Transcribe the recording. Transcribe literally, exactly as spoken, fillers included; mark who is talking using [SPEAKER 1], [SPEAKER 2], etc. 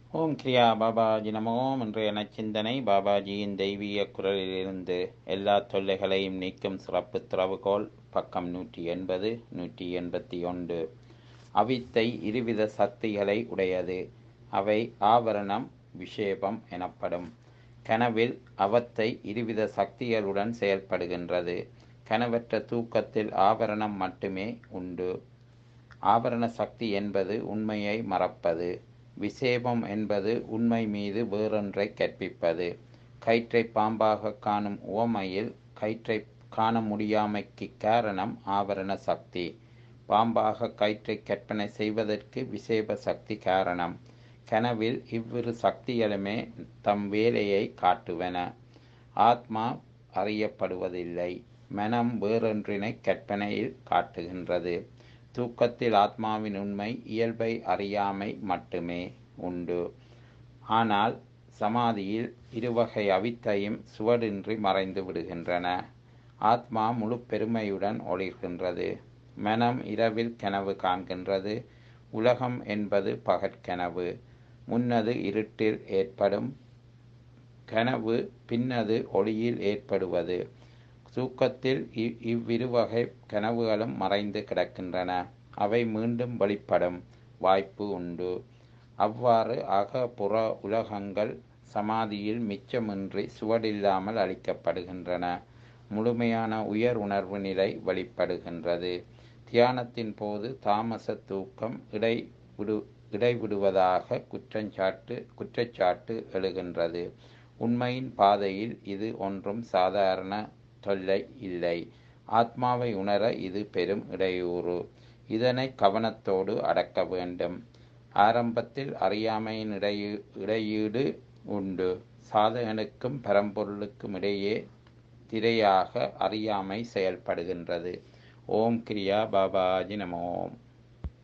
[SPEAKER 1] ஓம் கிரியா பாபாஜி நமோ. இன்றைய நச்சிந்தனை பாபாஜியின் தெய்வீக குரலிலிருந்து. எல்லா தொல்லைகளையும் நீக்கும் சிறப்பு திறவுகோல். பக்கம் நூற்றி எண்பது நூற்றி எண்பத்தி ஒன்று. அவித்தை இருவித சக்திகளை உடையது. அவை ஆவரணம், விஷேபம் எனப்படும். கனவில் அவத்தை இருவித சக்திகளுடன் செயல்படுகின்றது. கனவற்ற தூக்கத்தில் ஆவரணம் மட்டுமே உண்டு. ஆவரண சக்தி என்பது உண்மையை மறப்பது. விசேபம் என்பது உண்மை மீது வேறொன்றை கற்பிப்பது. கயிற்றை பாம்பாக காணும் உவமையில் கயிற்றை காண முடியாமைக்கு காரணம் ஆவரண சக்தி. பாம்பாக கயிற்றை கற்பனை செய்வதற்கு விசேப சக்தி காரணம். கனவில் இவ்விரு சக்திகளுமே தம் வேலையை காட்டுவன. ஆத்மா அறியப்படுவதில்லை. மனம் வேறொன்றினை கற்பனையில் காட்டுகின்றது. தூக்கத்தில் ஆத்மாவின் உண்மை இயல்பை அறியாமை மட்டுமே உண்டு. ஆனால் சமாதியில் இருவகை அவித்தையும் சுவடின்றி மறைந்து விடுகின்றன. ஆத்மா முழு பெருமையுடன் ஒளிர்கின்றது. மனம் இரவில் கனவு காண்கின்றது. உலகம் என்பது பகற்கனவு. முன்னது இருட்டில் ஏற்படும் கனவு, பின்னது ஒளியில் ஏற்படுவது. தூக்கத்தில் இவ்விருவகை கனவுகளும் மறைந்து கிடக்கின்றன. அவை மீண்டும் வெளிப்படும் வாய்ப்பு உண்டு. அவ்வாறு அக புற உலகங்கள் சமாதியில் மிச்சமின்றி சுவடில்லாமல் அளிக்கப்படுகின்றன. முழுமையான உயர் உணர்வு நிலை வெளிப்படுகின்றது. தியானத்தின் போது தாமச தூக்கம் இடை விடு இடைவிடுவதாக குற்றச்சாட்டு குற்றச்சாட்டு எழுகின்றது. உண்மையின் பாதையில் இது ஒன்றும் சாதாரண தொல்லை இல்லை. ஆத்மாவை உணர இது பெரும் இடையூறு. இதனை கவனத்தோடு அடக்க வேண்டும். ஆரம்பத்தில் அறியாமையின் இடையீ இடையீடு உண்டு. சாதகனுக்கும் பரம்பொருளுக்கும் இடையே திரையாக அறியாமை செயல்படுகின்றது. ஓம் கிரியா பாபாஜி நமோ.